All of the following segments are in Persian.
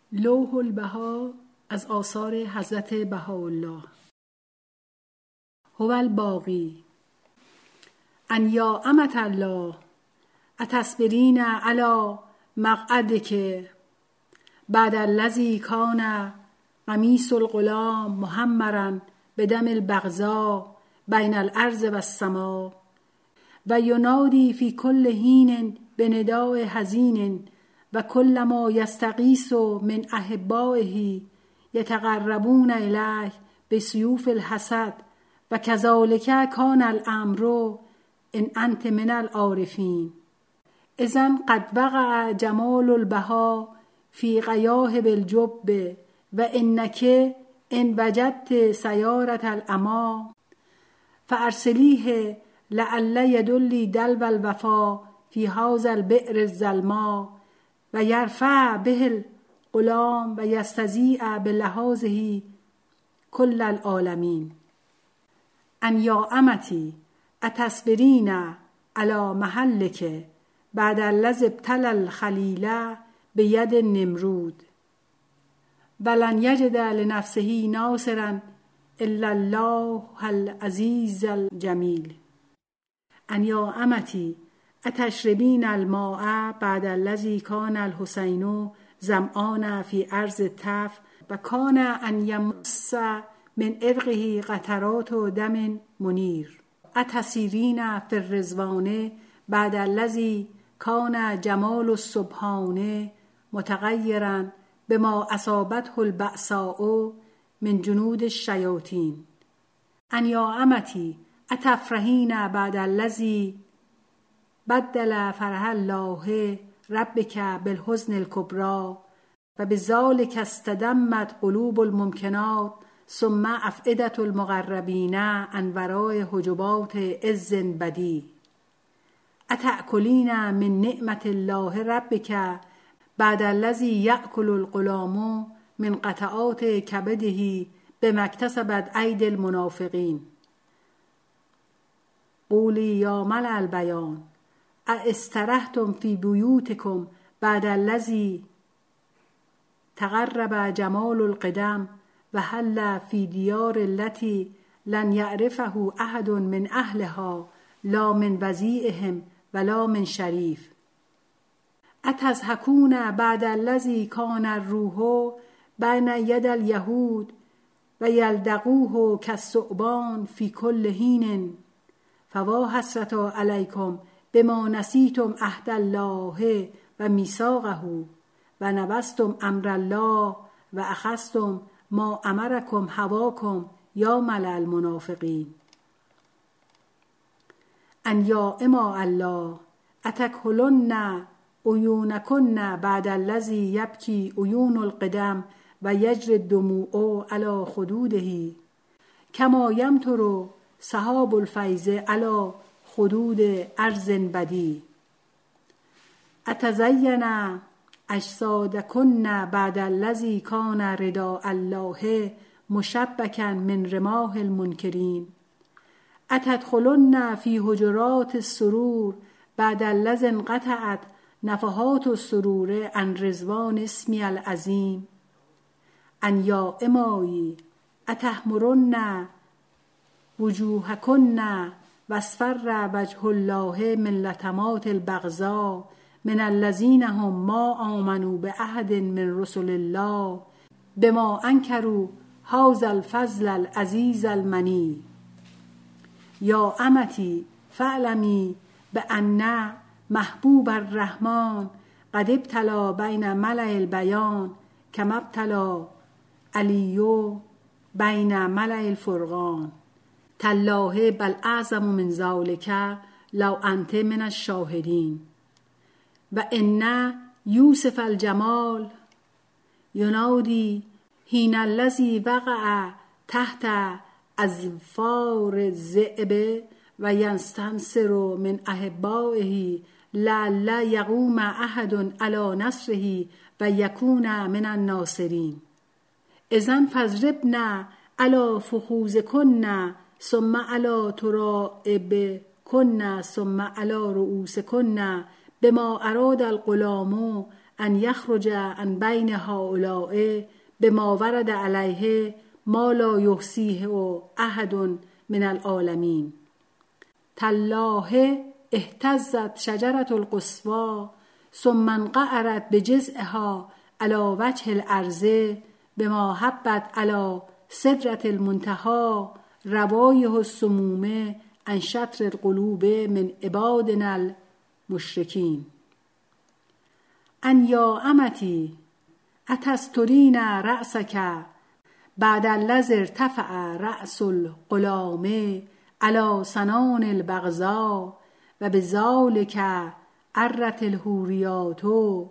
لوح البها از آثار حضرت بهاءالله. هو الباقی. ان یا امة الله اتصبرین علی مقعدک بعد الذی کان قمیص الغلام محمرا بدم البغضاء بین الارض و السماء و ینادی فی کل حین بنداء حزین و کلما یستغیث من احبائه یتقربون الیه بسیوف الحسد و کذالک کان الامر ان انت من العارفین. اذن قد وقع جمال البها فی غیاهب الجب و انک ان وجدت سیارة الاما فارسلیه لعل یدلی دلو الوفا فی هذا البئر الظلما و یرفع به الغلام و یستضیع بلحاظه کل العالمین. ان یا امتی اتصبرین علی محلک بعد الذی ابتلی الخلیل بید نمرود ولن یجد لنفسه ناصرا الا الله العزیز الجمیل. ان یا امتی اتشربین الماء بعد الذی کان الحسین ظمآن فی ارض التف و کان ان یمص من عرقه قطرات دم منیر. اتسیرین فی الرضوان بعد الذی کان جمال السبحان متغیرا بما اصابته البأساء من جنود الشیاطین. ان یا امتی اتفرحین بعد الذی بدل فرح الله ربک بالحزن الکبری و بذلک استدمت قلوب الممکنات ثم افئدة المقربین عن وراء حجبات عز بدیع. اتأکلین من نعمت الله ربک بعد الذی یأکل الغلام من قطعات کبده بما اکتسبت ایدی المنافقین. قولی یا ملأ البیان استرحتم فی بیوتکم بعد الذی تقرب جمال القدم و هل فی دیار التي لن یعرفه احد من اهلها لا من وضیعهم ولا من شریف. اتضحکون بعد الذی کان الروح بین ید الیهود و یلدغوه کالثعبان فی کل حین فوا حسرة علیکم بما نسیتم عهد الله و میثاقه و نبذتم امر الله و اخذتم ما امرکم هواکم یا ملأ المنافقین. ان یا اماء الله اتکحلن عیونکن بعد الذی یبکی عیون القدم و یجری الدموع علی خدوده کما یمطر سحاب الفیض علی خدود ارض بدیع. اتزین اجسادکن بعد الذی کان رداء الله مشبکا من رماح المنکرین. اتدخلن فی حجرات السرور بعد الذی انقطعت نفحات السرور عن رضوان اسمی العظیم. ان یا امایی اتحمرن وجوهکن واصفر وجه الله من لطمات البغضاء من الذین هم ما آمنوا بعهد من رسل الله بما انکروا هذا الفضل العزیز المنیع. یا امتی فاعلمی بان محبوب الرحمن قد ابتلی بین ملأ البیان کما ابتلی علی بین ملأ الفرقان. تالله بل اعظم من ذلک لو انت من الشاهدین. و ان یوسف الجمال ینادی حین الذی وقع تحت اظفار الذئب و یستنصر من احبائه لعل یقوم احد علی نصره و یکون من الناصرین. اذن فاضربن علی فخوذکن ثم علی ترائبکن ثم علی رؤوسکن بما اراد الغلام ان یخرج عن بین هؤلاء بما ورد علیه ما لا یحصیه احد من العالمین. تالله اهتزت شجرة القصوى ثم انقعرت بجذعها على وجه الارض بما حبت على سدرة المنتهى روایح السموم عن شطر القلوب من عبادنا المشرکین. ان یا امتی اتسترین رأسک بعد الذی ارتفع رأس الغلام على سنان البغضاء و بذلک عرت الحوریات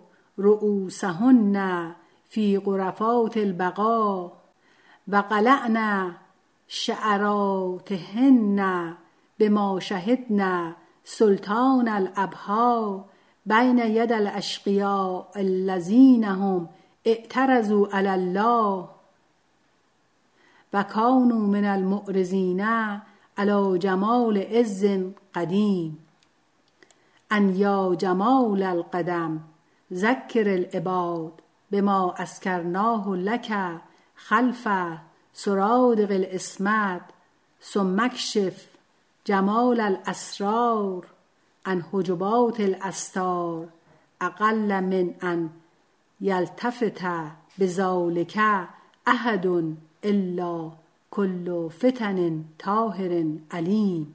رؤوسهن فی غرفات البقاء و قلعن شعراتهن بما شهدن سلطان الابها بین ید الاشقیاء الذین هم اعترضوا علی الله و کانوا من المعرضین علی جمال عز قدیم. ان یا جمال القدم ذکر العباد بما اسکرناه لک خلف سرادق الاسمت ثم اکشف جمال الاسرار عن حجبات الاستار اقل من ان یلتفت بذلک احد الا کل فتن طاهر علیم.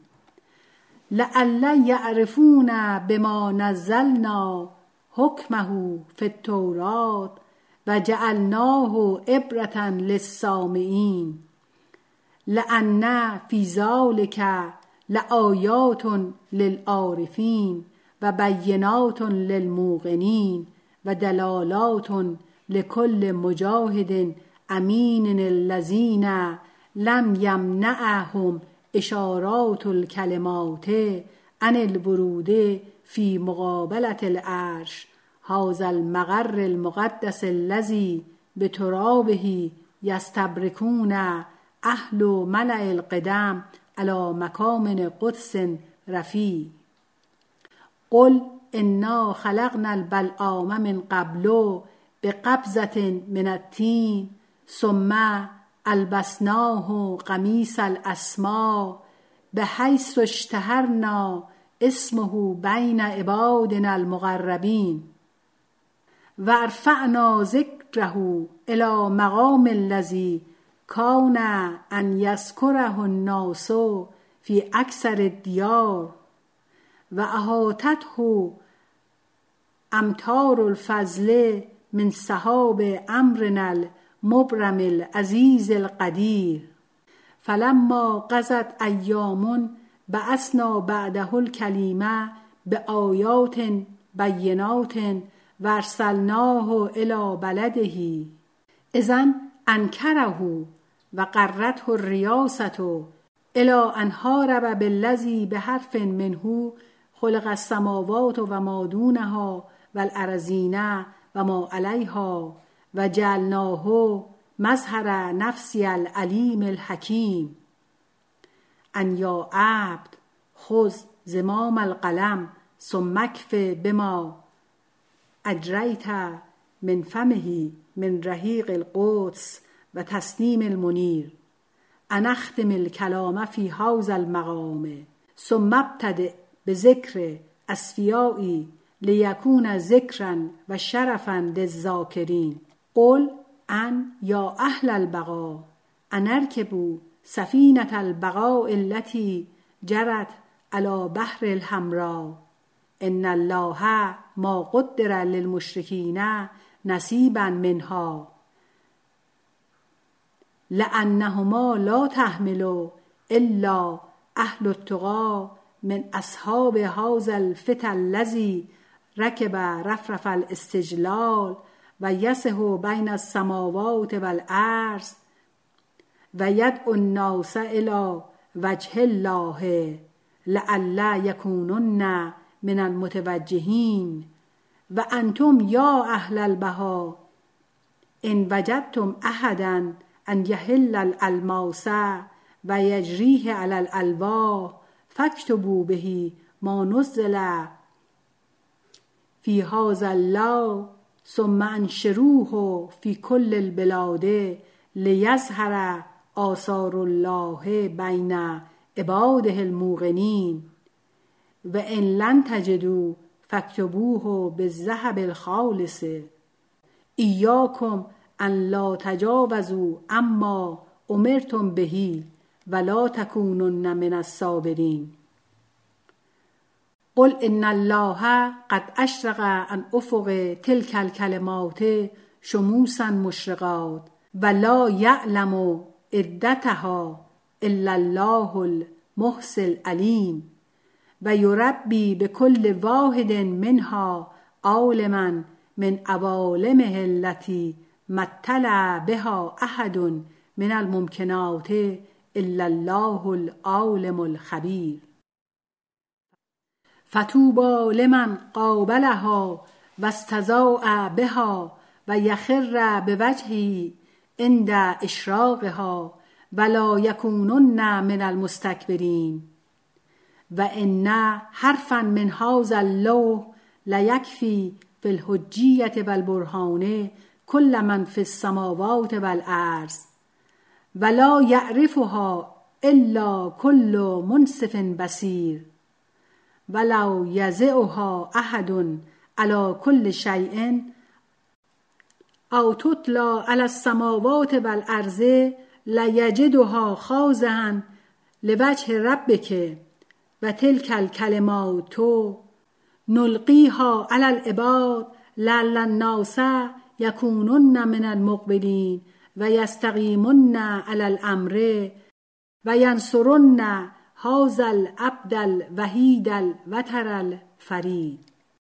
لعل یعرفون بما نزلنا حکمه فی التوراة و جعلناه عبرة للسامعین. لأن فی ذلک لآیات للعارفین و بینات للموقنین و دلالات لكل مجاهد امین الذین لم یمنعهم اشارات الکلمات عن الورود فی مقابلة العرش هذا المقر المقدس الذی بترابه یستبرکون اهل ملأ القدم علی مکامن قدس رفیع. قل انا خلقنا البلعام من قبل بقبضة من التین ثم البسناه قمیص الاسماء بحیث اشتهرنا اسمه بین عبادنا المقربین و ارفعنا ذکره الی مقام الذی کان ان یذکره الناس فی اکثر الدیار و احاطته امطار الفضل من سحاب امرنا المبرم العزیز القدیر. فلما قضت ایام بعثنا بعده الکلیم بآیات بینات و ارسلناه الی بلده اذا انکره و قرته الریاسة الی ان حارب بالذی بحرف منه خلق السماوات و ما دونها و الارضین و ما علیها و جعلناه مظهر نفسی العلیم الحکیم. ان یا عبد خذ زمام القلم ثم اکف بما اجریت من فمه من رحیق القدس و تسنیم المنیر. ان اختم الکلام فی هذا المقام ثم ابتدئ بذکر اصفیاء لیکون ذکرا و شرفا للذاکرین. قل ان یا اهل البقاء ان ارکبوا سفینة البقاء التي جرت على بحر الحمراء ان الله ما قدر للمشرکین نصیبا منها لأنهما لا تحمل الا اهل التقى من اصحاب هذا الفتى الذي ركب رفرف الاستجلال و یسه بین السماوات والارض و یدعو الناس الی وجه الله لعل یکونن من المتوجهین. و انتم یا اهل البها ان وجدتم احدا ان یحل الالماس و یجریه علی الالواح فاکتبوا به ما نزل فی هذا الله ثم انشروه فی کل البلاد لیظهر آثار الله بین عباده الموقنین و ان لن تجدوا فاکتبوه بالذهب الخالص ایاکم ان لا تجاوزوا اما امرتم به ولا تکونن من الصابرین. قل ان الله قد اشرق عن افق تلك الکلمات شموسا مشرقات ولا یعلم عدتها الا الله المحصی العلیم و یربی بكل واحد منها عالما من عوالمه التي ما اطلع بها احد من الممکنات الا الله العالم الخبیر. فطوبی لمن قابلها و استضاء بها و یخر بوجهه عند اشراقها ولا یکونن من المستکبرین. و ان حرفا من هذا اللوح لیکفی فی الحجیة والبرهان کل من فی السماوات والارض ولا یعرفها الا کل منصف بصیر ولو یضعها احد علی کل شیء او تتلی علی السماوات والارض لیجدها خاضعا لوجه ربک و تلک الکلمات نلقیها علی العباد لعل الناس یکونن من المقبلین و یستقیمن علی الامر و ینصرن هذا العبد الوحید الوتر الفرید.